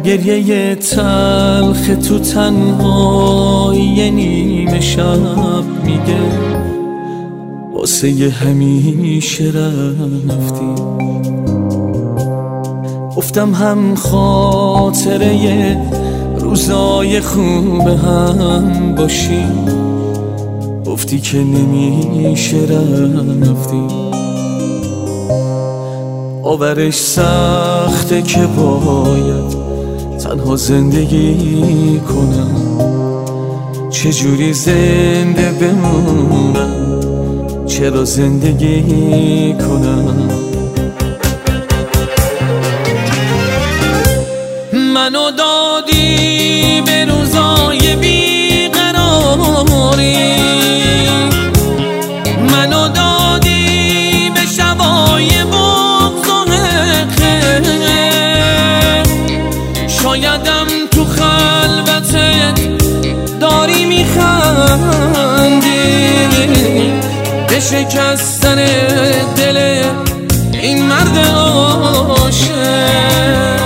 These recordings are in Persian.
گریه تلخ تو تنهایی نیمه شب میگه واسه همیشه رفتی. گفتم هم خاطره روزای خوب هم باشی، گفتی که نمیشه رفتی. باورش سخته که باید تنها زندگی کنم، چجوری زنده بمونم، چرا زندگی کنم. منو دادی به روزای بیقراری، منو دادی به شبای بغض و حقه. شایدم تو خلوتت داری میخندی به شکستن دل این مرد عاشق.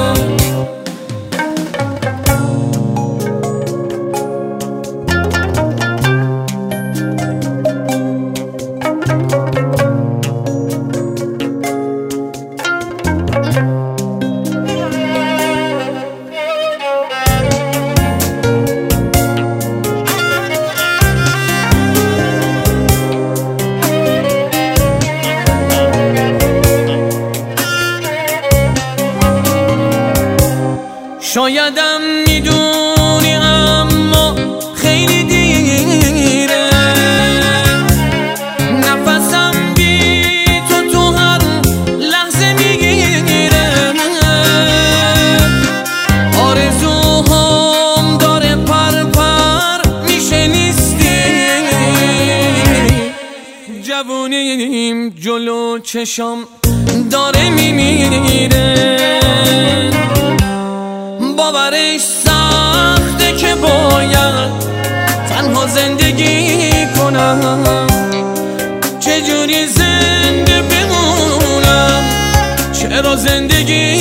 شایدم میدونی اما خیلی دیره، نفسم بی تو هر لحظه میگیره. آرزوهام داره پر میشه نیستی، جوونیم جلو چشام داره میمیره. باورش سخته که باید تنها زندگی کنم، چجوری زنده بمونم، چرا زندگی